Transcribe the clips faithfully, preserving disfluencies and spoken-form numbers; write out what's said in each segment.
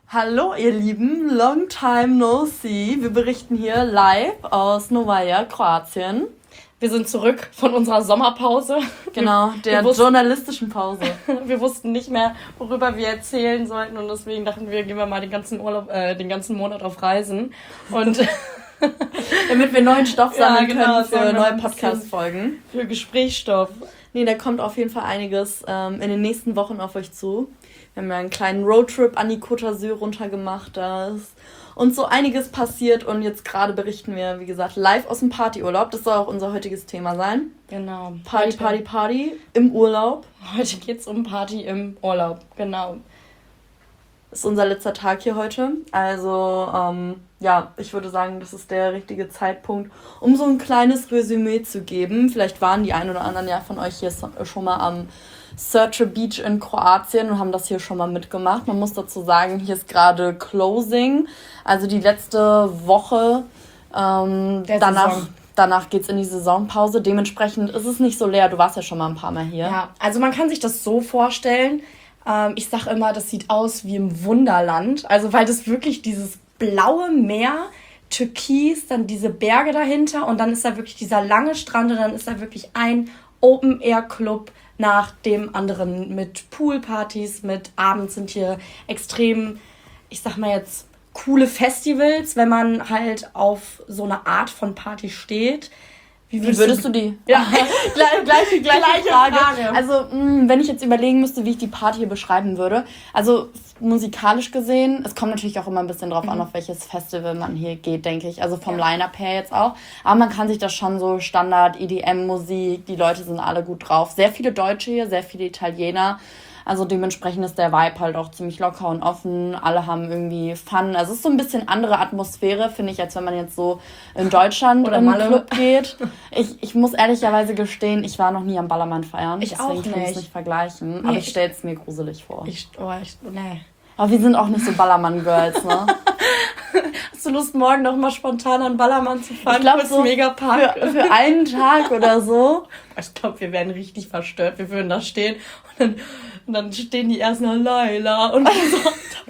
Hallo ihr Lieben, long time no see. Wir berichten hier live aus Novaja, Kroatien. Wir sind zurück von unserer Sommerpause. Genau, der wussten, journalistischen Pause. Wir wussten nicht mehr, worüber wir erzählen sollten und deswegen dachten wir, gehen wir mal den ganzen Urlaub, äh, den ganzen Monat auf Reisen. Und damit wir neuen Stoff sammeln ja, genau, können für neue Podcast-Folgen. Für Gesprächsstoff. Nee, da kommt auf jeden Fall einiges ähm, in den nächsten Wochen auf euch zu. Wir haben ja einen kleinen Roadtrip an die Côte d'Azur runtergemacht. Da ist uns so einiges passiert und jetzt gerade berichten wir, wie gesagt, live aus dem Partyurlaub. Das soll auch unser heutiges Thema sein. Genau. Party, heute, Party, Party im Urlaub. Heute geht's um Party im Urlaub, genau. Das ist unser letzter Tag hier heute. Also, ähm, ja, ich würde sagen, das ist der richtige Zeitpunkt, um so ein kleines Resümee zu geben. Vielleicht waren die ein oder anderen ja von euch hier schon mal am Srce Beach in Kroatien und haben das hier schon mal mitgemacht. Man muss dazu sagen, hier ist gerade Closing, also die letzte Woche. Ähm, danach danach geht es in die Saisonpause. Dementsprechend ist es nicht so leer. Du warst ja schon mal ein paar Mal hier. Ja, also man kann sich das so vorstellen. Ähm, ich sage immer, das sieht aus wie im Wunderland. Also weil das wirklich dieses blaue Meer, Türkis, dann diese Berge dahinter und dann ist da wirklich dieser lange Strand und dann ist da wirklich ein Open-Air-Club nach dem anderen mit Poolpartys, mit abends sind hier extrem, ich sag mal jetzt, coole Festivals, wenn man halt auf so eine Art von Party steht. Wie würdest, wie würdest du, du die? Ja, gleich, gleich, gleiche, gleiche Frage. Frage. Also, mh, wenn ich jetzt überlegen müsste, wie ich die Party hier beschreiben würde. Also, musikalisch gesehen, es kommt natürlich auch immer ein bisschen drauf mhm. an, auf welches Festival man hier geht, denke ich. Also vom ja. Line-Up her jetzt auch. Aber man kann sich das schon so Standard-E D M-Musik, die Leute sind alle gut drauf. Sehr viele Deutsche hier, sehr viele Italiener. Also dementsprechend ist der Vibe halt auch ziemlich locker und offen. Alle haben irgendwie Fun. Also es ist so ein bisschen andere Atmosphäre, finde ich, als wenn man jetzt so in Deutschland oder im Club geht. Ich, ich muss ehrlicherweise gestehen, ich war noch nie am Ballermann feiern. Ich auch nicht. Deswegen kann ich es nicht vergleichen. Nee, aber ich stelle es mir gruselig vor. Ich, oh, ich, nee. Aber wir sind auch nicht so Ballermann-Girls, ne? Hast du Lust, morgen noch mal spontan an Ballermann zu fahren? Ich glaube, so Megapark. Für, für einen Tag oder so. Ich glaube, wir wären richtig verstört. Wir würden da stehen und dann, und dann stehen die erst noch Laila und so,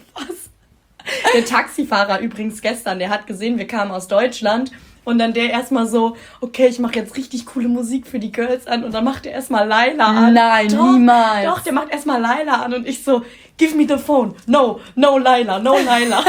was? Der Taxifahrer übrigens gestern, der hat gesehen, wir kamen aus Deutschland und dann der erstmal so, okay, ich mache jetzt richtig coole Musik für die Girls an und dann macht der erstmal Laila an. Nein, doch, niemals. Doch, der macht erstmal Laila an und ich so, give me the phone. No, no Laila, no Laila.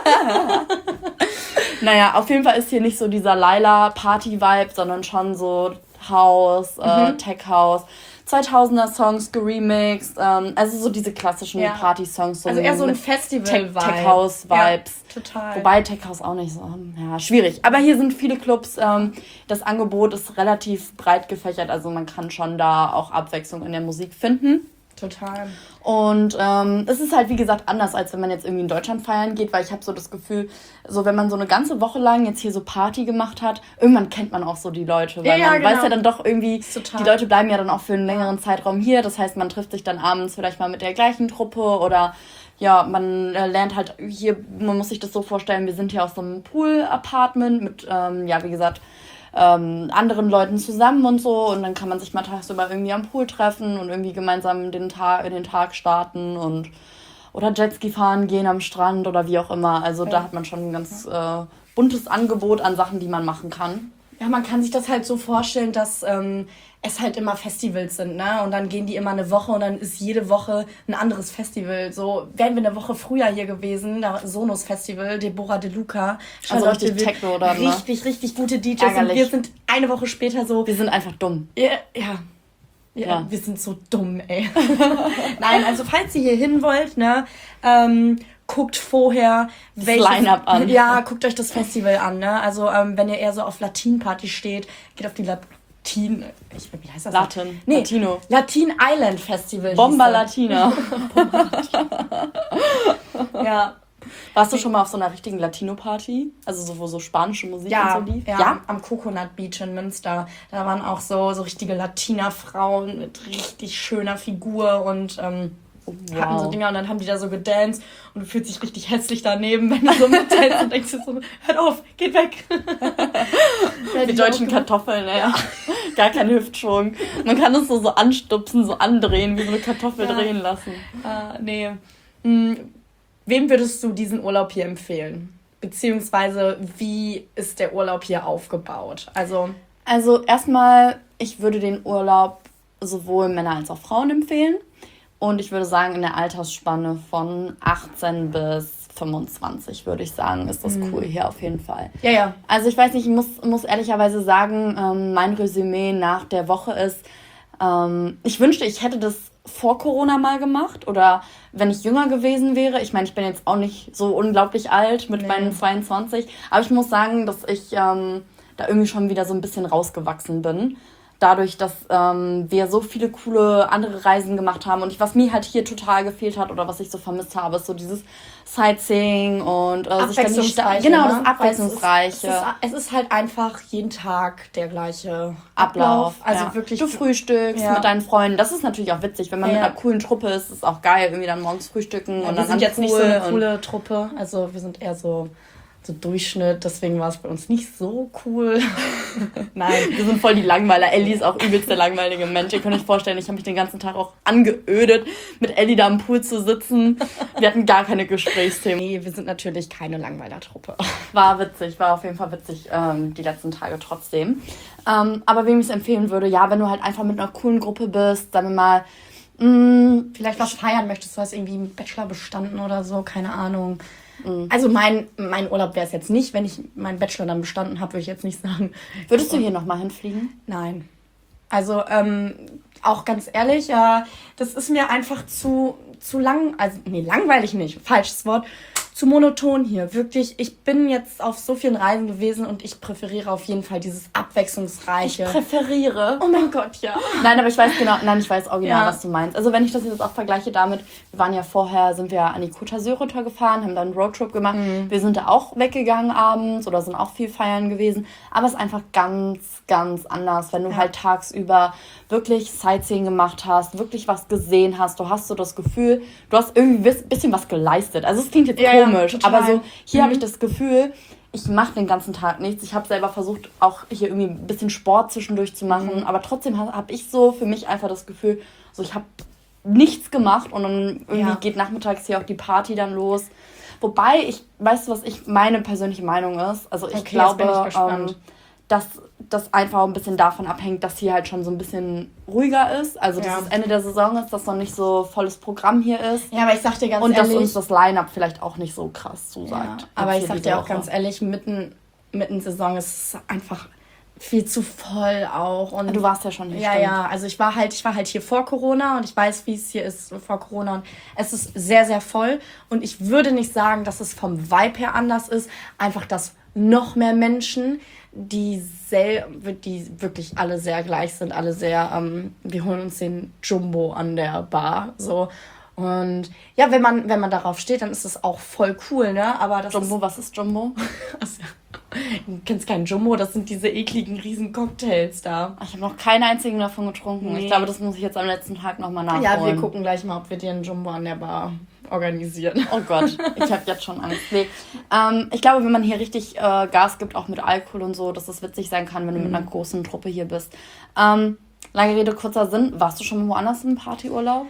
Naja, auf jeden Fall ist hier nicht so dieser Laila-Party-Vibe, sondern schon so House, mhm. äh, Tech-House, zweitausender-Songs geremixed, ähm, also so diese klassischen ja. Party-Songs. So also eher so ein Festival-Vibe. Tech-House-Vibes. Ja, total. Wobei Tech-House auch nicht so, ja, schwierig. Aber hier sind viele Clubs, ähm, das Angebot ist relativ breit gefächert, also man kann schon da auch Abwechslung in der Musik finden. Total. Und ähm, es ist halt, wie gesagt, anders, als wenn man jetzt irgendwie in Deutschland feiern geht, weil ich habe so das Gefühl, so wenn man so eine ganze Woche lang jetzt hier so Party gemacht hat, irgendwann kennt man auch so die Leute, weil ja, man genau. weiß ja dann doch irgendwie, die Leute bleiben ja dann auch für einen längeren Zeitraum hier, das heißt, man trifft sich dann abends vielleicht mal mit der gleichen Truppe oder ja, man äh, lernt halt hier, man muss sich das so vorstellen, wir sind hier aus so einem Pool-Apartment mit, ähm, ja, wie gesagt, Ähm, anderen Leuten zusammen und so und dann kann man sich mal tagsüber irgendwie am Pool treffen und irgendwie gemeinsam den Tag, in den Tag starten und oder Jetski fahren gehen am Strand oder wie auch immer. Also ja. da hat man schon ein ganz äh, buntes Angebot an Sachen, die man machen kann. Ja, man kann sich das halt so vorstellen, dass ähm, es halt immer Festivals sind, ne? Und dann gehen die immer eine Woche und dann ist jede Woche ein anderes Festival. So wären wir eine Woche früher hier gewesen, da Sonos Festival, Deborah De Luca. Also richtig Techno oder ne? Richtig, richtig gute D Js. Ärgerlich. Und wir sind eine Woche später so... Wir sind einfach dumm. Ja, ja. Ja, ja. Wir sind so dumm, ey. Nein, also falls ihr hier hin wollt, ne, ähm, guckt vorher, welches Line-Up an. Ja, guckt euch das Festival an, ne? Also ähm, wenn ihr eher so auf Latin-Party steht, geht auf die Latin, ich, wie heißt das? Latin. Nee, Latino. Latin Island Festival. Bomba Latina. Bomba Latina. Ja. Warst du schon mal auf so einer richtigen Latino-Party? Also so, wo so spanische Musik ja, und so lief? Ja, ja, am Coconut Beach in Münster. Da waren auch so, so richtige Latina-Frauen mit richtig schöner Figur und ähm, wow. hatten so Dinger und dann haben die da so gedanced und du fühlst dich richtig hässlich daneben, wenn du so mittanzt und denkst dir so, hört auf, geht weg. Die deutschen Kartoffeln, ey. Gar kein Hüftschwung. Man kann es so, so anstupsen, so andrehen, wie so eine Kartoffel ja. drehen lassen. Uh, nee. Mm. wem würdest du diesen Urlaub hier empfehlen? Beziehungsweise, wie ist der Urlaub hier aufgebaut? Also, also erstmal, ich würde den Urlaub sowohl Männer als auch Frauen empfehlen. Und ich würde sagen, in der Altersspanne von achtzehn bis fünfundzwanzig, würde ich sagen, ist das cool hier auf jeden Fall. Ja, ja. Also ich weiß nicht, ich muss, muss ehrlicherweise sagen, ähm, mein Resümee nach der Woche ist, ähm, ich wünschte, ich hätte das vor Corona mal gemacht oder wenn ich jünger gewesen wäre. Ich meine, ich bin jetzt auch nicht so unglaublich alt mit nee. meinen zweiundzwanzig, aber ich muss sagen, dass ich ähm, da irgendwie schon wieder so ein bisschen rausgewachsen bin. Dadurch, dass ähm, wir so viele coole andere Reisen gemacht haben und ich, was mir halt hier total gefehlt hat oder was ich so vermisst habe, ist so dieses Sightseeing und äh, sich dann die Sta- genau, das Abwechslungsreiche. Es ist, es, ist, es ist halt einfach jeden Tag der gleiche Ablauf. Ablauf. Also ja. wirklich. Du frühstückst ja. mit deinen Freunden. Das ist natürlich auch witzig, wenn man ja. mit einer coolen Truppe ist, ist auch geil, irgendwie dann morgens frühstücken ja, und wir dann sind jetzt cool nicht so eine coole Truppe, also wir sind eher so so Durchschnitt, deswegen war es bei uns nicht so cool. Nein, wir sind voll die Langweiler. Ellie ist auch übelst der langweilige Mensch. Ihr könnt euch vorstellen, ich habe mich den ganzen Tag auch angeödet, mit Ellie da am Pool zu sitzen. Wir hatten gar keine Gesprächsthemen. Nee, wir sind natürlich keine Langweiler-Truppe. War witzig, war auf jeden Fall witzig, ähm, die letzten Tage trotzdem. Ähm, aber wem ich es empfehlen würde, ja, wenn du halt einfach mit einer coolen Gruppe bist, sagen wir mal, mh, vielleicht was feiern möchtest, du hast irgendwie einen Bachelor bestanden oder so, keine Ahnung. Also mein, mein Urlaub wäre es jetzt nicht, wenn ich meinen Bachelor dann bestanden habe, würde ich jetzt nicht sagen. Würdest du hier nochmal hinfliegen? Nein. Also ähm, auch ganz ehrlich, äh, das ist mir einfach zu, zu lang, also nee, langweilig nicht, falsches Wort, zu monoton hier. Wirklich, ich bin jetzt auf so vielen Reisen gewesen und ich präferiere auf jeden Fall dieses Abwechslungsreiche. Ich präferiere? Oh mein Gott, ja. Nein, aber ich weiß genau, nein, ich weiß original, ja. was du meinst. Also wenn ich das jetzt auch vergleiche damit, wir waren ja vorher, sind wir an die Côte d'Azur runtergefahren, haben dann einen Roadtrip gemacht. Mhm. Wir sind da auch weggegangen abends oder sind auch viel feiern gewesen. Aber es ist einfach ganz, ganz anders, wenn du ja. halt tagsüber wirklich Sightseeing gemacht hast, wirklich was gesehen hast. Du hast so das Gefühl, du hast irgendwie ein bisschen was geleistet. Also es klingt jetzt ja, komisch, ja, aber so hier mhm. habe ich das Gefühl, ich mache den ganzen Tag nichts. Ich habe selber versucht, auch hier irgendwie ein bisschen Sport zwischendurch zu machen, mhm. aber trotzdem habe hab ich so für mich einfach das Gefühl, so ich habe nichts gemacht und dann irgendwie ja. geht nachmittags hier auch die Party dann los. Wobei, ich weißt du, was ich meine persönliche Meinung ist? Also ich okay, glaube, ich ähm, dass das einfach ein bisschen davon abhängt, dass hier halt schon so ein bisschen ruhiger ist. Also dass ja. es Ende der Saison ist, dass noch nicht so volles Programm hier ist. Ja, aber ich sag dir ganz und ehrlich... Und dass uns das Line-Up vielleicht auch nicht so krass zusagt. Ja, aber ich sag dir auch ganz ehrlich, mitten, mitten Saison ist es einfach viel zu voll auch. Und du warst ja schon hier. Ja, stimmt. ja. Also ich war halt, ich war halt hier vor Corona und ich weiß, wie es hier ist vor Corona. Und es ist sehr, sehr voll. Und ich würde nicht sagen, dass es vom Vibe her anders ist. Einfach, dass noch mehr Menschen, die, sel- die wirklich alle sehr gleich sind, alle sehr, ähm, wir holen uns den Jumbo an der Bar, so. Und ja, wenn man, wenn man darauf steht, dann ist es auch voll cool, ne? Aber das Jumbo, ist, was ist Jumbo? Also, du kennst keinen Jumbo, das sind diese ekligen riesen Cocktails da. Ich habe noch keinen einzigen davon getrunken. Nee. Ich glaube, das muss ich jetzt am letzten Tag nochmal nachholen. Ja, wir gucken gleich mal, ob wir dir einen Jumbo an der Bar organisieren. Oh Gott, ich habe jetzt schon Angst. Nee. Ähm, ich glaube, wenn man hier richtig äh, Gas gibt, auch mit Alkohol und so, dass das witzig sein kann, wenn du mhm. mit einer großen Truppe hier bist. Ähm, lange Rede, kurzer Sinn. Warst du schon woanders im Partyurlaub?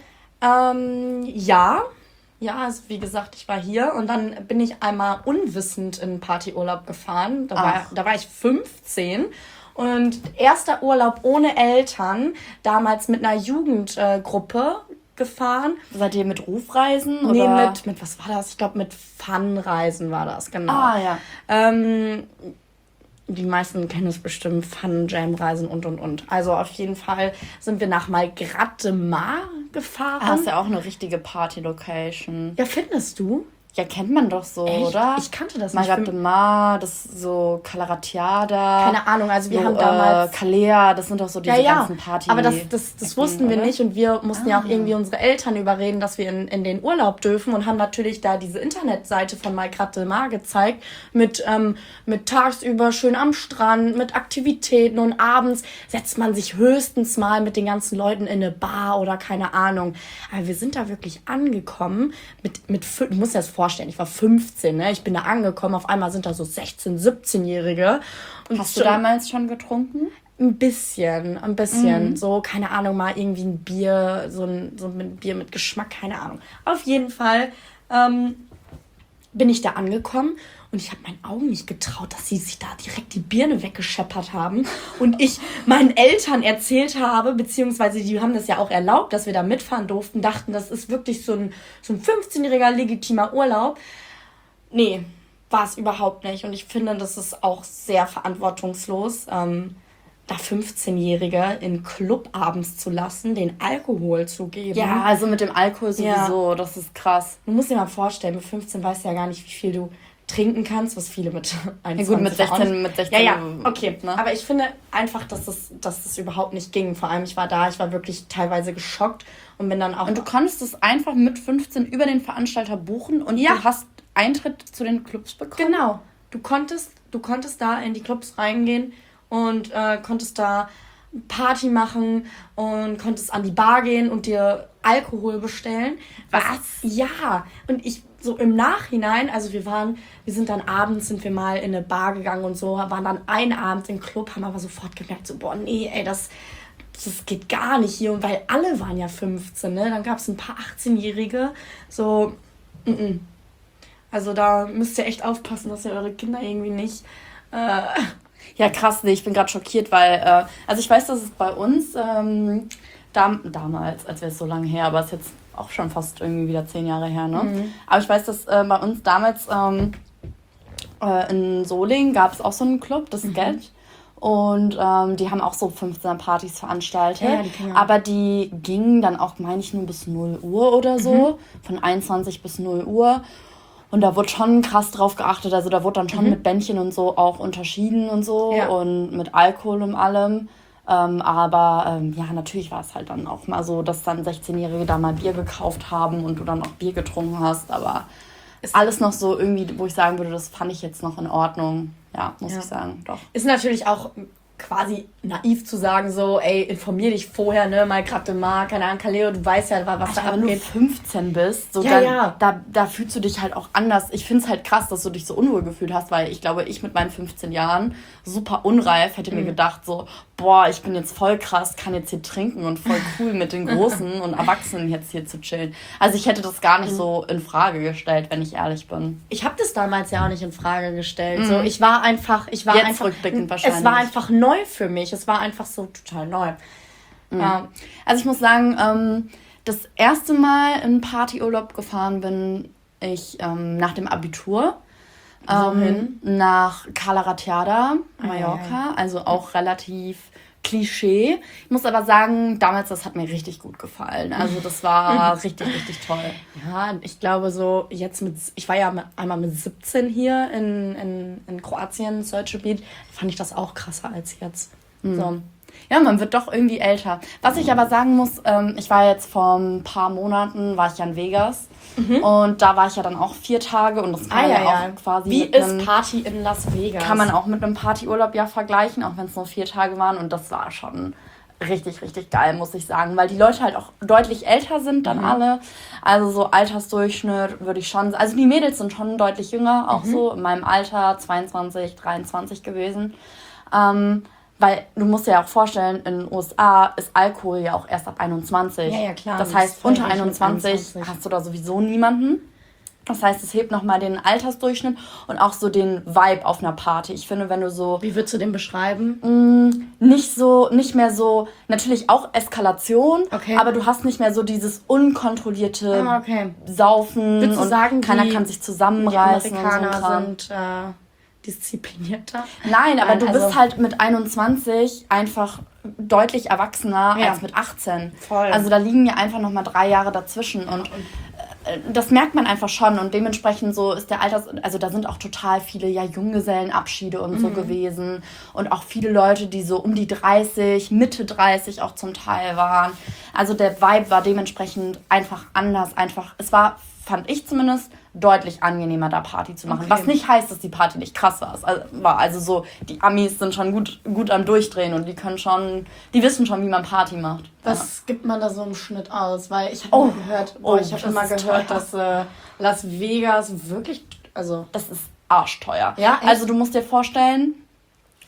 Ähm, ja. Ja, also wie gesagt, ich war hier und dann bin ich einmal unwissend in Partyurlaub gefahren. Da war, da war ich fünfzehn. Und erster Urlaub ohne Eltern, damals mit einer Jugendgruppe äh, gefahren. Seid ihr mit Rufreisen? Oder? Nee, mit, mit, was war das? Ich glaube, mit Fun-Reisen war das, genau. Ah, ja. Ähm, die meisten kennen es bestimmt, Fun-Jam-Reisen und, und, und. Also auf jeden Fall sind wir nach Malgrad de Mar gefahren. Ah, das ist ja auch eine richtige Party-Location. Ja, findest du? Ja, kennt man doch so, Echt? oder? Ich kannte das nicht. Malgrad de Mar, das ist so Calaratiada. Keine Ahnung, also wir so, haben damals... Äh, Calea, das sind doch so diese ja, ja. ganzen Partys. Aber das, das, das wussten wir oder? nicht und wir mussten ah. ja auch irgendwie unsere Eltern überreden, dass wir in, in den Urlaub dürfen und haben natürlich da diese Internetseite von Malgrad de Mar gezeigt mit, ähm, mit tagsüber schön am Strand, mit Aktivitäten und abends setzt man sich höchstens mal mit den ganzen Leuten in eine Bar oder keine Ahnung. Aber wir sind da wirklich angekommen mit, mit du musst dir das vorstellen, ich war fünfzehn, ne? Ich bin da angekommen, auf einmal sind da so sechzehn-, siebzehnjährige. Und hast du damals schon getrunken? Ein bisschen, ein bisschen. Mhm. So, keine Ahnung, mal irgendwie ein Bier, so ein, so ein Bier mit Geschmack, keine Ahnung. Auf jeden Fall ähm, bin ich da angekommen und ich habe meinen Augen nicht getraut, dass sie sich da direkt die Birne weggescheppert haben. Und ich meinen Eltern erzählt habe, beziehungsweise die haben das ja auch erlaubt, dass wir da mitfahren durften, dachten, das ist wirklich so ein, so ein fünfzehnjähriger legitimer Urlaub. Nee, war es überhaupt nicht. Und ich finde, das ist auch sehr verantwortungslos, ähm, da fünfzehnjährige in Club abends zu lassen, den Alkohol zu geben. Ja, also mit dem Alkohol sowieso, ja. Das ist krass. Du musst dir mal vorstellen, mit fünfzehn weißt du ja gar nicht, wie viel du trinken kannst, was viele mit einundzwanzig. Ja gut, mit sechzehn, mit sechzehn. Ja, ja, okay. Ne? Aber ich finde einfach, dass das, dass das überhaupt nicht ging. Vor allem, ich war da, ich war wirklich teilweise geschockt und bin dann auch... Und du konntest es einfach mit fünfzehn über den Veranstalter buchen und ja. Du hast Eintritt zu den Clubs bekommen? Genau. Du konntest, du konntest da in die Clubs reingehen und äh, konntest da Party machen und konntest an die Bar gehen und dir Alkohol bestellen. Was? Ja. Und ich so im Nachhinein, also wir waren, wir sind dann abends, sind wir mal in eine Bar gegangen und so, waren dann einen Abend im Club, haben aber sofort gemerkt, so, boah, nee, ey, das, das geht gar nicht hier. Und weil alle waren ja fünfzehn, ne? Dann gab es ein paar achtzehnjährige, so, n-n. Also da müsst ihr echt aufpassen, dass ihr eure Kinder irgendwie nicht... Äh, ja, krass, nee, ich bin gerade schockiert, weil, äh, also ich weiß, dass es bei uns ähm, dam- damals, als wäre es so lange her, aber es ist jetzt auch schon fast irgendwie wieder zehn Jahre her, ne? Mhm. Aber ich weiß, dass äh, bei uns damals ähm, äh, in Solingen gab es auch so einen Club, das mhm. Get. Und ähm, die haben auch so fünfzehner-Partys veranstaltet. Ja, die ja. Aber die gingen dann auch, meine ich, nur bis null Uhr oder so. Mhm. Von einundzwanzig bis null Uhr. Und da wurde schon krass drauf geachtet. Also da wurde dann schon mhm. mit Bändchen und so auch unterschieden und so. Ja. Und mit Alkohol und allem. Ähm, aber ähm, ja, natürlich war es halt dann auch mal so, dass dann sechzehnjährige da mal Bier gekauft haben und du dann auch Bier getrunken hast. Aber ist alles noch so irgendwie, wo ich sagen würde, das fand ich jetzt noch in Ordnung. Ja, muss ja. ich sagen, doch. Ist natürlich auch quasi naiv zu sagen, so, ey, informier dich vorher, ne, mal gerade mal, keine Ahnung, Kaleo, du weißt ja, was da abgeht. Wenn du fünfzehn bist, so ja, dann, ja. Da, da fühlst du dich halt auch anders. Ich finde es halt krass, dass du dich so unwohl gefühlt hast, weil ich glaube, ich mit meinen fünfzehn Jahren, super unreif, hätte mhm. mir gedacht, so, boah, ich bin jetzt voll krass, kann jetzt hier trinken und voll cool mit den Großen und Erwachsenen jetzt hier zu chillen. Also ich hätte das gar nicht mhm. so in Frage gestellt, wenn ich ehrlich bin. Ich habe das damals ja auch nicht in Frage gestellt. Mhm. So, ich war einfach, ich war jetzt einfach, rückblickend wahrscheinlich. Es war einfach neu für mich. Es war einfach so total neu. Mhm. Ja. Also ich muss sagen, ähm, das erste Mal in Partyurlaub gefahren bin ich ähm, nach dem Abitur. Ähm, nach Cala Ratjada, Mallorca, also auch relativ Klischee. Ich muss aber sagen, damals, das hat mir richtig gut gefallen. Also das war richtig, richtig toll. Ja, ich glaube so, jetzt mit, ich war ja einmal mit siebzehn hier in, in, in Kroatien, Srđ, fand ich das auch krasser als jetzt. Mhm. So. Ja, man wird doch irgendwie älter. Was ich aber sagen muss, ähm, ich war jetzt vor ein paar Monaten, war ich ja in Vegas. Mhm. Und da war ich ja dann auch vier Tage und das kann ah, man ja, ja auch ja. quasi Wie ist einem, Party in Las Vegas? Kann man auch mit einem Partyurlaub ja vergleichen, auch wenn es nur vier Tage waren. Und das war schon richtig, richtig geil, muss ich sagen. Weil die Leute halt auch deutlich älter sind dann mhm. alle. Also so Altersdurchschnitt würde ich schon... Also die Mädels sind schon deutlich jünger, auch mhm. so in meinem Alter, zweiundzwanzig, dreiundzwanzig gewesen. Ähm... Weil du musst dir ja auch vorstellen, in den U S A ist Alkohol ja auch erst ab einundzwanzig. Ja, ja, klar. Das heißt, unter einundzwanzig, einundzwanzig hast du da sowieso niemanden. Das heißt, es hebt nochmal den Altersdurchschnitt und auch so den Vibe auf einer Party. Ich finde, wenn du so... Wie würdest du den beschreiben? Mh, nicht so, nicht mehr so... Natürlich auch Eskalation, okay. aber du hast nicht mehr so dieses unkontrollierte ah, okay. Saufen. Würdest du und sagen, keiner die, kann sich zusammenreißen. Die Amerikaner und so sind... Äh disziplinierter. Nein, aber Nein, du also bist halt mit einundzwanzig einfach deutlich erwachsener ja. als mit achtzehn. Voll. Also da liegen ja einfach nochmal drei Jahre dazwischen und äh, das merkt man einfach schon und dementsprechend so ist der Alters... Also da sind auch total viele ja Junggesellenabschiede und mhm. so gewesen und auch viele Leute, die so um die dreißig, Mitte dreißig auch zum Teil waren. Also der Vibe war dementsprechend einfach anders. Einfach, es war, fand ich zumindest, deutlich angenehmer, da Party zu machen. Okay. Was nicht heißt, dass die Party nicht krass war. war. Also so, die Amis sind schon gut, gut am Durchdrehen und die können schon, die wissen schon, wie man Party macht. Was ja. gibt man da so im Schnitt aus? Weil ich habe oh. gehört, boah, oh, ich habe immer gehört, teuer. dass äh, Las Vegas wirklich, also das ist arschteuer. Ja, also du musst dir vorstellen,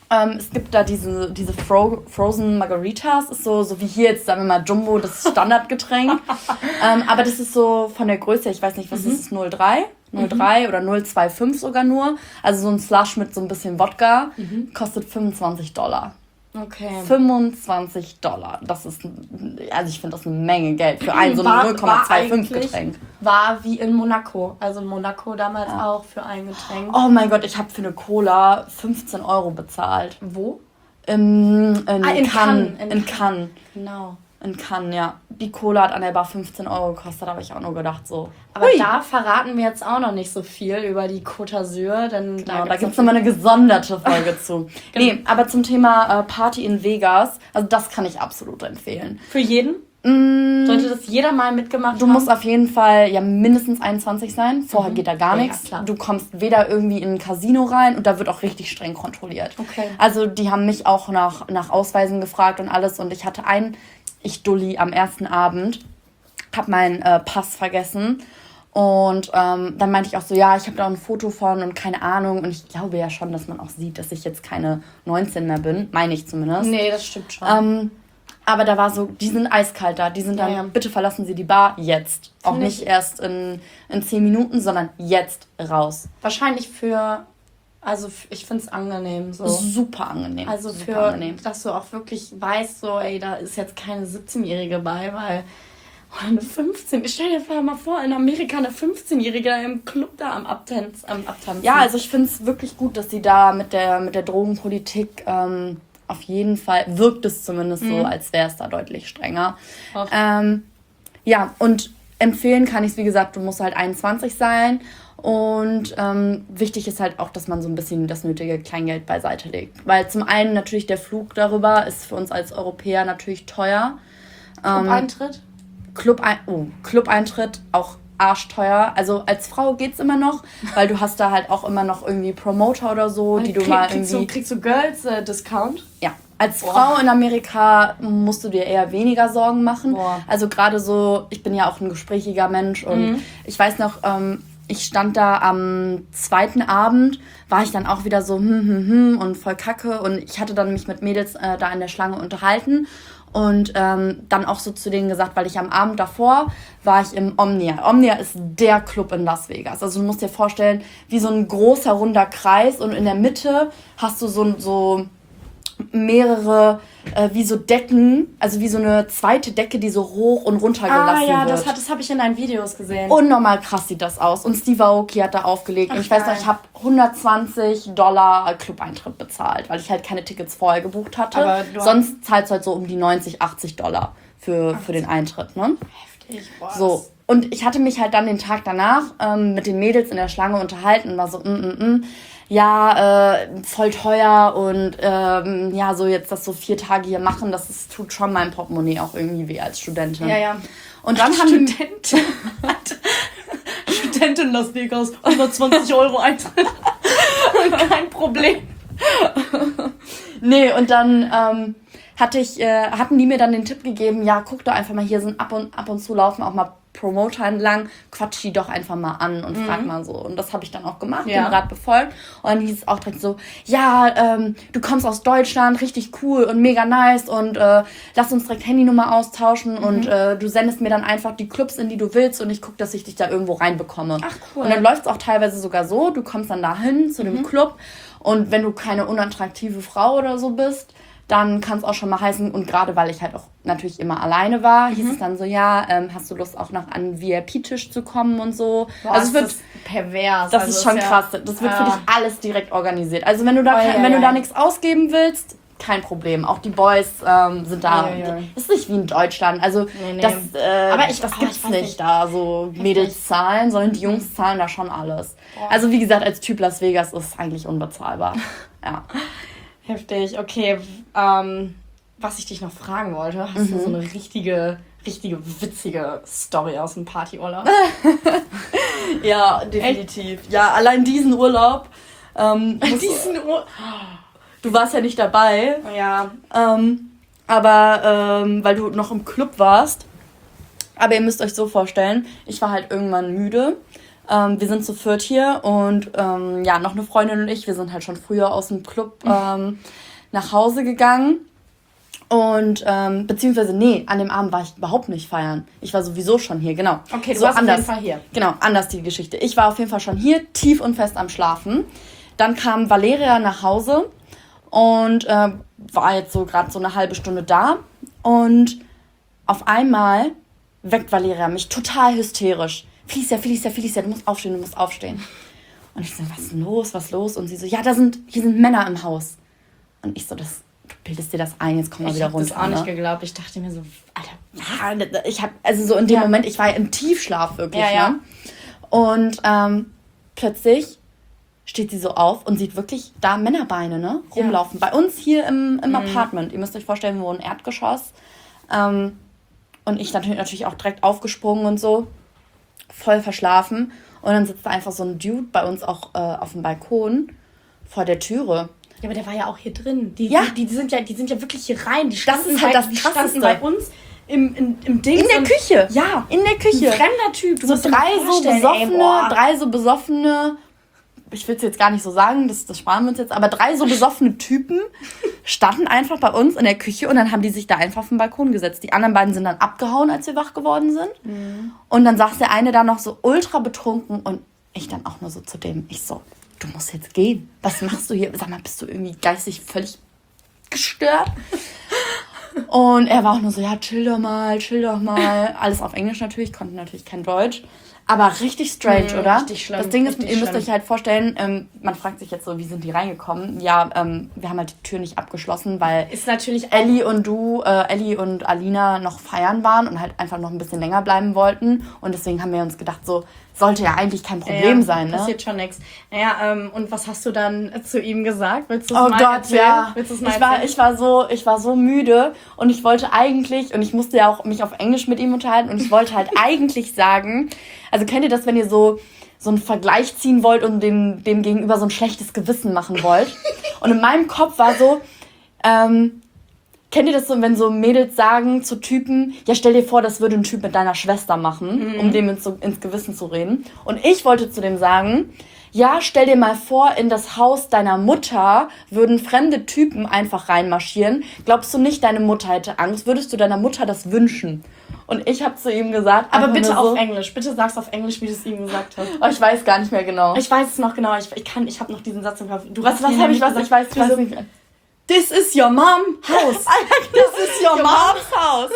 Ähm, es gibt da diese, diese Fro- Frozen Margaritas, ist so, so wie hier jetzt, sagen wir mal, Jumbo, das Standardgetränk. ähm, aber das ist so von der Größe, ich weiß nicht, was mhm. ist es, null Komma drei? null Komma drei mhm. oder null Komma fünfundzwanzig sogar nur. Also so ein Slush mit so ein bisschen Wodka, mhm. kostet fünfundzwanzig Dollar. Okay. fünfundzwanzig Dollar. Das ist, also ich finde das eine Menge Geld für ein so ein null Komma fünfundzwanzig Getränk. War wie in Monaco. Also in Monaco damals ja. auch für ein Getränk. Oh mein Gott, ich habe für eine Cola fünfzehn Euro bezahlt. Wo? Im, in, ah, in Cannes. Cannes. In, in Cannes. Genau. In Cannes, ja. Die Cola hat an der Bar fünfzehn Euro gekostet, habe ich auch nur gedacht so. Aber hui. Da verraten wir jetzt auch noch nicht so viel über die Côte d'Azur, denn genau, da gibt es nochmal eine gesonderte Folge zu. Genau. Nee, aber zum Thema äh, Party in Vegas, also das kann ich absolut empfehlen. Für jeden? Mm, Sollte das jeder mal mitgemacht du haben? Du musst auf jeden Fall ja mindestens einundzwanzig sein, vorher mhm. geht da gar ja, nichts. Ja, du kommst weder irgendwie in ein Casino rein und da wird auch richtig streng kontrolliert. Okay. Also die haben mich auch nach, nach Ausweisen gefragt und alles und ich hatte einen, ich Dulli, am ersten Abend, hab meinen äh, Pass vergessen und ähm, dann meinte ich auch so, ja, ich habe da ein Foto von und keine Ahnung und ich glaube ja schon, dass man auch sieht, dass ich jetzt keine neunzehn mehr bin, meine ich zumindest. Nee, das stimmt schon. Ähm, aber da war so, die sind eiskalt da, die sind dann, ja, ja. bitte verlassen Sie die Bar jetzt. Auch Find nicht ich. erst in, in zehn Minuten, sondern jetzt raus. Wahrscheinlich für, also ich finde es angenehm. So. Super angenehm. Also Super für, angenehm. dass du auch wirklich weißt, so, ey, da ist jetzt keine siebzehnjährige bei, weil, oder eine fünfzehn, ich stell dir mal vor, in Amerika eine fünfzehnjährige im Club da am, Abtanz, am Abtanzen. Ja, also ich finde es wirklich gut, dass sie da mit der, mit der Drogenpolitik, ähm, auf jeden Fall wirkt es zumindest mhm. so, als wäre es da deutlich strenger. Ähm, ja, und empfehlen kann ich es, wie gesagt, du musst halt einundzwanzig sein. Und ähm, wichtig ist halt auch, dass man so ein bisschen das nötige Kleingeld beiseite legt. Weil zum einen natürlich der Flug darüber ist für uns als Europäer natürlich teuer. Club-Eintritt? Ähm, Club-Ein- oh, Club-Eintritt auch arschteuer. Also als Frau geht's immer noch, weil du hast da halt auch immer noch irgendwie Promoter oder so, die du krieg, mal kriegst irgendwie... Du, kriegst du Girls-Discount? Äh, ja. Als Boah. Frau in Amerika musst du dir eher weniger Sorgen machen. Boah. Also gerade so, ich bin ja auch ein gesprächiger Mensch und mhm. ich weiß noch, ähm, ich stand da am zweiten Abend, war ich dann auch wieder so hm, hm, hm und voll kacke und ich hatte dann mich mit Mädels äh, da in der Schlange unterhalten. Und ähm, dann auch so zu denen gesagt, weil ich am Abend davor war ich im Omnia. Omnia ist der Club in Las Vegas. Also du musst dir vorstellen, wie so ein großer, runder Kreis und in der Mitte hast du so, so mehrere, äh, wie so Decken, also wie so eine zweite Decke, die so hoch und runter gelassen wird. Ah ja, wird. das, hat, das habe ich in deinen Videos gesehen. Unnormal krass sieht das aus. Und Steve Aoki hat da aufgelegt. Ach, und ich weiß noch, ich habe hundertzwanzig Dollar Club-Eintritt bezahlt, weil ich halt keine Tickets vorher gebucht hatte. Aber sonst zahlst du halt so um die neunzig, achtzig Dollar für, für den Eintritt. Ne? Heftig, boah. So. Und ich hatte mich halt dann den Tag danach ähm, mit den Mädels in der Schlange unterhalten und war so, mm, mm, mm. ja, äh, voll teuer und ähm, ja, so jetzt das so vier Tage hier machen, das ist, tut schon meinem Portemonnaie auch irgendwie weh als Studentin. Ja, ja. Und dann haben Studentin, Studentin Las Vegas, hundertzwanzig Euro Eintritt. Kein Problem. Nee, und dann ähm, hatte ich, äh, hatten die mir dann den Tipp gegeben, ja, guck doch einfach mal, hier sind ab und, ab und zu laufen auch mal Promoter entlang, quatsch die doch einfach mal an und mhm. frag mal so. Und das habe ich dann auch gemacht, ja. den Rat befolgt. Und dann hieß es auch direkt so, ja, ähm, du kommst aus Deutschland, richtig cool und mega nice und äh, lass uns direkt Handynummer austauschen mhm. und äh, du sendest mir dann einfach die Clubs, in die du willst und ich gucke, dass ich dich da irgendwo reinbekomme. Ach cool. Und dann läuft es auch teilweise sogar so, du kommst dann dahin zu mhm. dem Club und wenn du keine unattraktive Frau oder so bist, dann kann es auch schon mal heißen, und gerade weil ich halt auch natürlich immer alleine war, mhm. hieß es dann so, ja, ähm, hast du Lust auch noch an einen V I P-Tisch zu kommen und so. Boah, also es wird pervers. Das also ist schon ist krass. Ja, das wird äh, für dich alles direkt organisiert. Also wenn du da, oh, kein, ja, wenn ja. du da nichts ausgeben willst, kein Problem. Auch die Boys ähm, sind da. Ja, ja. Das ist nicht wie in Deutschland. Also nee, nee. das, äh, Aber ich, das oh, gibt's ich weiß nicht, nicht da so Mädels zahlen, sondern die Jungs zahlen da schon alles. Boah. Also wie gesagt, als Typ Las Vegas ist es eigentlich unbezahlbar. Ja. Heftig. Okay, ähm... was ich dich noch fragen wollte, hast mhm. du so eine richtige, richtige witzige Story aus dem Partyurlaub? Ja, definitiv. Echt? Ja, allein diesen Urlaub. Ähm, diesen Urlaub? Du warst ja nicht dabei. Ja. Ähm, aber ähm, weil du noch im Club warst. Aber ihr müsst euch so vorstellen, ich war halt irgendwann müde. Ähm, wir sind zu viert hier und ähm, ja, noch eine Freundin und ich, wir sind halt schon früher aus dem Club ähm, nach Hause gegangen. Und, ähm, beziehungsweise, nee, an dem Abend war ich überhaupt nicht feiern. Ich war sowieso schon hier, genau. Okay, du so warst anders. auf jeden Fall hier. Genau, anders die Geschichte. Ich war auf jeden Fall schon hier, tief und fest am Schlafen. Dann kam Valeria nach Hause und äh, war jetzt so gerade so eine halbe Stunde da. Und auf einmal weckt Valeria mich total hysterisch. Felicia, Felicia, Felicia, du musst aufstehen, du musst aufstehen. Und ich so, was ist denn los, was ist los? Und sie so, ja, da sind, hier sind Männer im Haus. Und ich so, das... Du bildest dir das ein, jetzt komm mal ich wieder runter. Ich habe das auch ne? nicht geglaubt. Ich dachte mir so, Alter, ja, ich habe, also so in dem ja. Moment, ich war im Tiefschlaf wirklich, ja, ja. Ne? Und ähm, plötzlich steht sie so auf und sieht wirklich da Männerbeine, ne, rumlaufen. Ja. Bei uns hier im, im mhm. Apartment. Ihr müsst euch vorstellen, wir wohnen Erdgeschoss. Ähm, und ich natürlich, natürlich auch direkt aufgesprungen und so, voll verschlafen. Und dann sitzt da einfach so ein Dude bei uns auch äh, auf dem Balkon vor der Türe. Ja, aber der war ja auch hier drin. Die, ja. die, die, sind, ja, die sind ja wirklich hier rein. Die standen, das ist halt bei, das die standen bei uns im, im, im Ding. In der Küche. Ja. In der Küche. Ein fremder Typ. Du so drei so besoffene, ey, drei so besoffene, ich will es jetzt gar nicht so sagen, das, das sparen wir uns jetzt, aber drei so besoffene Typen standen einfach bei uns in der Küche und dann haben die sich da einfach auf den Balkon gesetzt. Die anderen beiden sind dann abgehauen, als wir wach geworden sind. Mhm. Und dann saß der eine da noch so ultra betrunken und ich dann auch nur so zu dem, ich so, du musst jetzt gehen. Was machst du hier? Sag mal, bist du irgendwie geistig völlig gestört? Und er war auch nur so, ja, chill doch mal, chill doch mal. Alles auf Englisch natürlich, konnte natürlich kein Deutsch. Aber richtig strange, mhm, oder? Richtig schlimm. Das Ding ist, ihr müsst schlimm. euch halt vorstellen, ähm, man fragt sich jetzt so, wie sind die reingekommen? Ja, ähm, wir haben halt die Tür nicht abgeschlossen, weil ist natürlich Ellie und du, äh, Ellie und Alina noch feiern waren und halt einfach noch ein bisschen länger bleiben wollten. Und deswegen haben wir uns gedacht, so, sollte ja eigentlich kein Problem ja, sein, ne? Passiert schon nichts. Naja, ähm, und was hast du dann zu ihm gesagt? Willst du es oh mal Gott, erzählen? Ja. Willst du's mal ich war, ich war so, ich war so müde und ich wollte eigentlich, und ich musste ja auch mich auf Englisch mit ihm unterhalten und ich wollte halt eigentlich sagen, also kennt ihr das, wenn ihr so, so einen Vergleich ziehen wollt und dem, dem gegenüber so ein schlechtes Gewissen machen wollt? Und in meinem Kopf war so, ähm, kennt ihr das so, wenn so Mädels sagen zu Typen, ja, stell dir vor, das würde ein Typ mit deiner Schwester machen, mhm. um dem ins, ins Gewissen zu reden. Und ich wollte zu dem sagen, ja, stell dir mal vor, in das Haus deiner Mutter würden fremde Typen einfach reinmarschieren. Glaubst du nicht, deine Mutter hätte Angst? Würdest du deiner Mutter das wünschen? Und ich habe zu ihm gesagt... Aber bitte so, auf Englisch. Bitte sag's auf Englisch, wie du es ihm gesagt hast. Oh, ich weiß gar nicht mehr genau. Ich weiß es noch genau. Ich, ich, kann, ich habe noch diesen Satz im Kopf. Du was was habe ich was? Ich weiß, ich weiß nicht mehr. This is your mom house. This is your, your mom's house.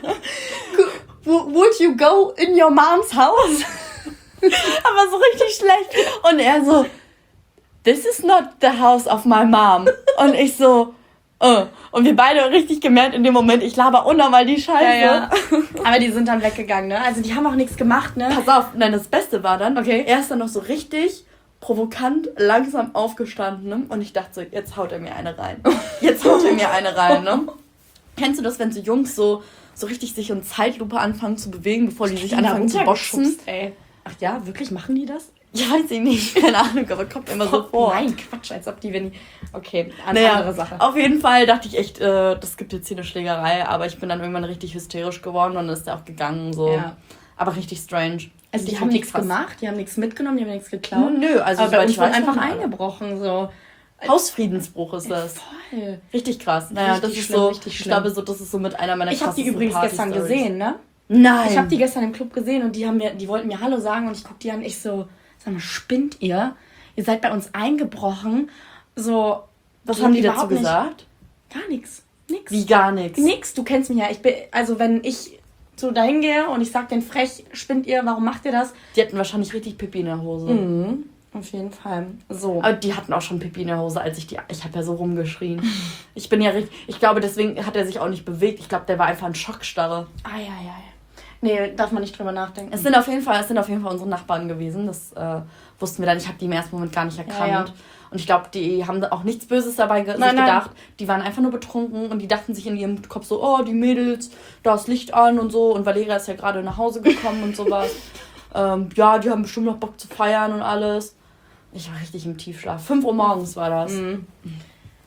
Would you go in your mom's house? Aber so richtig schlecht. Und er so, this is not the house of my mom. Und ich so, uh. Und wir beide richtig gemerkt in dem Moment, ich laber unnormal die Scheiße. Ja, ja. Aber die sind dann weggegangen, ne? Also die haben auch nichts gemacht, ne? Pass auf, nein, das Beste war dann, okay, er ist dann noch so richtig provokant langsam aufgestanden, ne? Und ich dachte so, jetzt haut er mir eine rein. Jetzt haut er mir eine rein, ne? Kennst du das, wenn so Jungs so, so richtig sich in Zeitlupe anfangen zu bewegen, bevor die sich anfangen zu boxen? Ey. Ach ja, wirklich? Machen die das? Ja, weiß ich nicht. Keine Ahnung, aber kommt immer so vor. Nein, Quatsch, als ob die, wenn die... Okay, eine naja, andere Sache. Auf jeden Fall dachte ich echt, äh, das gibt jetzt hier eine Schlägerei, aber ich bin dann irgendwann richtig hysterisch geworden und dann ist der auch gegangen, so. Ja. Aber richtig strange. Also die, die haben nichts gemacht, die haben nichts mitgenommen, die haben nichts geklaut. Nö, also aber bei uns wurde einfach eingebrochen, so. Hausfriedensbruch ist das. Voll. Richtig krass. Naja, richtig das ist schlimm, so, richtig ich glaube so, das ist so mit einer meiner Ich habe die übrigens gestern gesehen, ne? Nein. Ich habe die gestern im Club gesehen und die haben mir, die wollten mir Hallo sagen und ich guck die an, ich so, sag mal, spinnt ihr? Ihr seid bei uns eingebrochen. So, was haben die dazu gesagt? Gar nichts. Nix. Wie gar nichts? Nix, du kennst mich ja. Ich bin, also wenn ich so dahin gehe und ich sag den frech, spinnt ihr, warum macht ihr das? Die hatten wahrscheinlich richtig Pipi in der Hose. Mhm. Auf jeden Fall. So. Aber die hatten auch schon Pipi in der Hose, als ich die... Ich habe ja so rumgeschrien. Ich bin ja richtig... Ich glaube, deswegen hat er sich auch nicht bewegt. Ich glaube, der war einfach in Schockstarre. Ei, ei, ei. Nee, darf man nicht drüber nachdenken. Es sind auf jeden Fall, es sind auf jeden Fall unsere Nachbarn gewesen. Das äh, wussten wir dann. Ich habe die im ersten Moment gar nicht erkannt. Ja, ja. Und ich glaube, die haben auch nichts Böses dabei ge- nein, sich gedacht. Nein. Die waren einfach nur betrunken und die dachten sich in ihrem Kopf so, oh, die Mädels, da ist Licht an und so. Und Valeria ist ja gerade nach Hause gekommen und sowas. Ähm, ja, die haben bestimmt noch Bock zu feiern und alles. Ich war richtig im Tiefschlaf. fünf Uhr morgens war das. Mhm.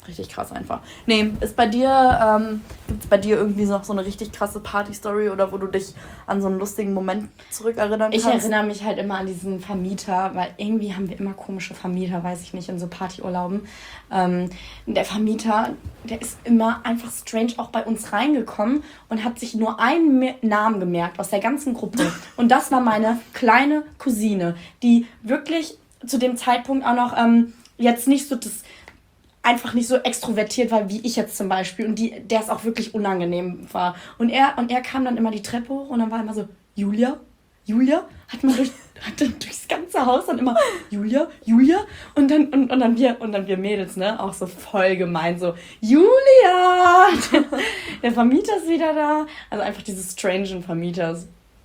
richtig krass einfach. Nee, ist bei dir, ähm, gibt es bei dir irgendwie noch so eine richtig krasse Party-Story oder wo du dich an so einen lustigen Moment zurückerinnern kannst? Ich erinnere mich halt immer an diesen Vermieter, weil irgendwie haben wir immer komische Vermieter, weiß ich nicht, in so Partyurlauben. Ähm, der Vermieter, der ist immer einfach strange auch bei uns reingekommen und hat sich nur einen Namen gemerkt aus der ganzen Gruppe. Und das war meine kleine Cousine, die wirklich zu dem Zeitpunkt auch noch ähm, jetzt nicht so das einfach nicht so extrovertiert war wie ich jetzt zum Beispiel und die der es auch wirklich unangenehm war und er und er kam dann immer die Treppe hoch und dann war immer so Julia Julia hat man durch hat dann durchs ganze Haus dann immer Julia Julia und dann und, und dann wir und dann wir Mädels, ne, auch so voll gemein so Julia der Vermieter ist wieder da, also einfach diese strangen Vermieters.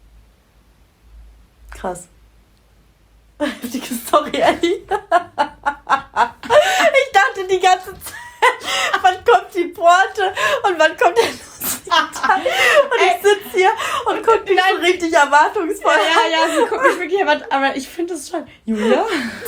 Krass. Heftige Story, Ellie. Ich dachte die ganze Zeit, wann kommt die Porte und wann kommt der Musikteil? Und ich sitze hier und gucke mich so richtig erwartungsvoll an. Ja, ja, sie guckt mich wirklich erwartungsvoll, aber ich finde es schon. Julia?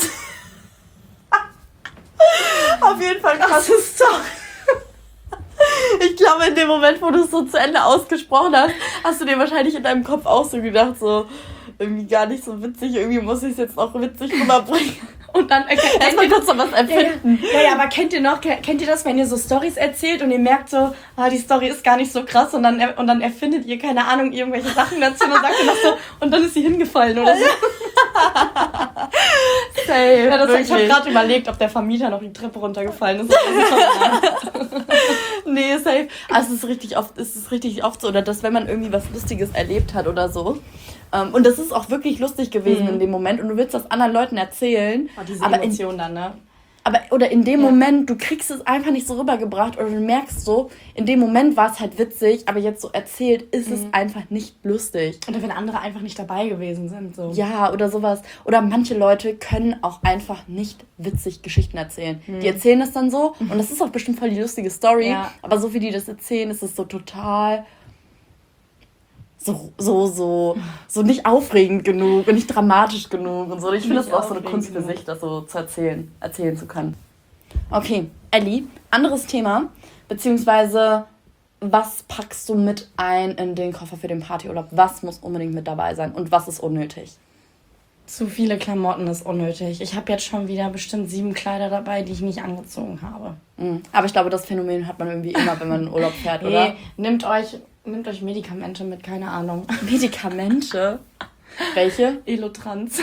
Auf jeden Fall krasse Story. Ich glaube, in dem Moment, wo du es so zu Ende ausgesprochen hast, hast du dir wahrscheinlich in deinem Kopf auch so gedacht, so, irgendwie gar nicht so witzig, irgendwie muss ich es jetzt noch witzig rüberbringen. Und dann äh, erstmal kurz noch was empfinden. Ja, ja, ja, aber kennt ihr noch, kennt ihr das, wenn ihr so Storys erzählt und ihr merkt so, ah, die Story ist gar nicht so krass und dann, und dann erfindet ihr, keine Ahnung, irgendwelche Sachen dazu und dann sagt ihr noch so, und dann ist sie hingefallen oder so. Safe, ja, das, ich habe gerade überlegt, ob der Vermieter noch die Treppe runtergefallen ist. Nee, safe. Also es ist richtig oft, es ist richtig oft so, oder dass wenn man irgendwie was Lustiges erlebt hat oder so. Um, und das ist auch wirklich lustig gewesen mhm. in dem Moment und du willst das anderen Leuten erzählen. Oh, diese aber Emotion in, dann, ne? Aber, oder in dem ja. Moment, du kriegst es einfach nicht so rübergebracht oder du merkst so, in dem Moment war es halt witzig, aber jetzt so erzählt ist mhm. es einfach nicht lustig. Oder wenn andere einfach nicht dabei gewesen sind. So. Ja, oder sowas. Oder manche Leute können auch einfach nicht witzig Geschichten erzählen. Mhm. Die erzählen das dann so mhm. und das ist auch bestimmt voll die lustige Story, ja. aber so wie die das erzählen, ist es so total... So, so, so, so nicht aufregend genug und nicht dramatisch genug und so. Ich finde, das ist auch so eine Kunst für sich, das so zu erzählen, erzählen zu können. Okay, Ellie, anderes Thema, beziehungsweise was packst du mit ein in den Koffer für den Partyurlaub? Was muss unbedingt mit dabei sein und was ist unnötig? Zu viele Klamotten ist unnötig. Ich habe jetzt schon wieder bestimmt sieben Kleider dabei, die ich nicht angezogen habe. Mhm. Aber ich glaube, das Phänomen hat man irgendwie immer, wenn man in Urlaub fährt, hey, oder? Nehmt euch... Nehmt euch Medikamente mit, keine Ahnung. Medikamente? Welche? Elotrans.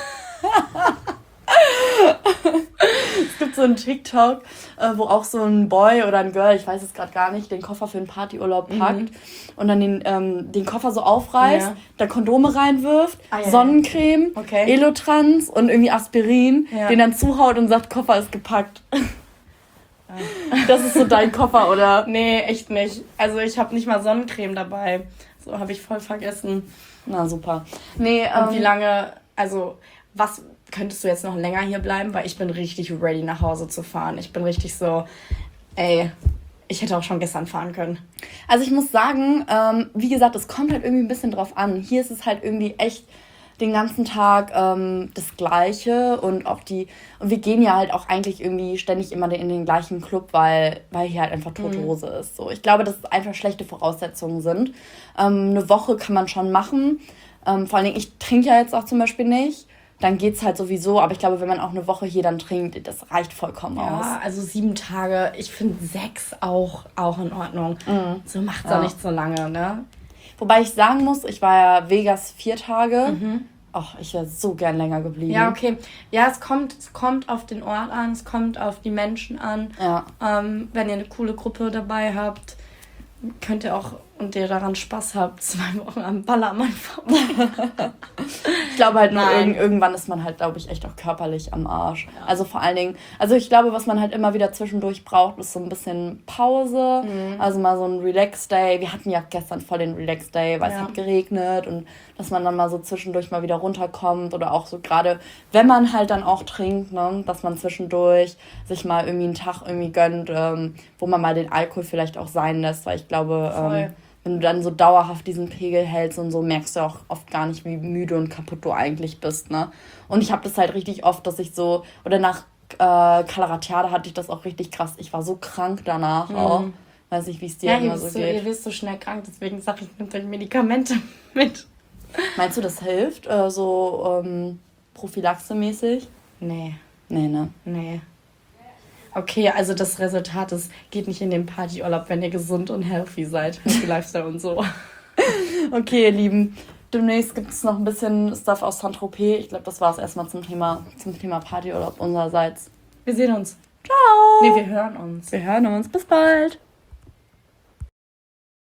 Es gibt so einen TikTok, wo auch so ein Boy oder ein Girl, ich weiß es gerade gar nicht, den Koffer für einen Partyurlaub packt mhm. und dann den, ähm, den Koffer so aufreißt, ja. da Kondome reinwirft, ah, ja, Sonnencreme, okay. Elotrans und irgendwie Aspirin, ja. den dann zuhaut und sagt, Koffer ist gepackt. Das ist so dein Koffer, oder? Nee, echt nicht. Also ich habe nicht mal Sonnencreme dabei. So habe ich voll vergessen. Na, super. Nee, und ähm, wie lange, also was, könntest du jetzt noch länger hier bleiben? Weil ich bin richtig ready, nach Hause zu fahren. Ich bin richtig so, ey, ich hätte auch schon gestern fahren können. Also ich muss sagen, ähm, wie gesagt, es kommt halt irgendwie ein bisschen drauf an. Hier ist es halt irgendwie echt den ganzen Tag ähm, das Gleiche und auch die, und wir gehen ja halt auch eigentlich irgendwie ständig immer in den gleichen Club, weil, weil hier halt einfach tote Hose mhm. ist. So, ich glaube, dass es einfach schlechte Voraussetzungen sind. Ähm, eine Woche kann man schon machen. Ähm, vor allen Dingen, ich trinke ja jetzt auch zum Beispiel nicht. Dann geht's halt sowieso, aber ich glaube, wenn man auch eine Woche hier dann trinkt, das reicht vollkommen ja, aus. Ja, also sieben Tage, ich finde sechs auch, auch in Ordnung. Mhm. So macht's ja auch nicht so lange, ne? Wobei ich sagen muss, ich war ja Vegas vier Tage. Mhm. Ach, ich wäre so gern länger geblieben. Ja, okay. Ja, es kommt, es kommt auf den Ort an, es kommt auf die Menschen an. Ja. Ähm, wenn ihr eine coole Gruppe dabei habt, könnt ihr auch, und ihr daran Spaß habt, zwei Wochen am Ballermann vorbei. Ich glaube halt nur, irg- irgendwann ist man halt, glaube ich, echt auch körperlich am Arsch. Ja. Also vor allen Dingen, also ich glaube, was man halt immer wieder zwischendurch braucht, ist so ein bisschen Pause. Mhm. Also mal so ein Relax-Day. Wir hatten ja gestern voll den Relax-Day, weil ja. es hat geregnet und dass man dann mal so zwischendurch mal wieder runterkommt oder auch so gerade, wenn man halt dann auch trinkt, ne, dass man zwischendurch sich mal irgendwie einen Tag irgendwie gönnt, ähm, wo man mal den Alkohol vielleicht auch sein lässt, weil ich glaube, ähm, wenn du dann so dauerhaft diesen Pegel hältst und so, merkst du auch oft gar nicht, wie müde und kaputt du eigentlich bist, ne? Und ich habe das halt richtig oft, dass ich so, oder nach äh, Calaratiada hatte ich das auch richtig krass. Ich war so krank danach mhm. auch. Weiß nicht, wie es dir ja, immer so so, geht. Ihr wisst so schnell krank, deswegen sage ich, nehmt euch Medikamente mit. Meinst du, das hilft? Äh, so ähm, prophylaxemäßig? Nee. Nee, ne? Nee. Okay, also das Resultat ist, geht nicht in den Partyurlaub, wenn ihr gesund und healthy seid. Healthy Lifestyle und so. Okay, ihr Lieben. Demnächst gibt es noch ein bisschen Stuff aus Saint-Tropez. Ich glaube, das war es erstmal zum Thema, zum Thema Partyurlaub unsererseits. Wir sehen uns. Ciao. Nee, wir hören uns. Wir hören uns. Bis bald.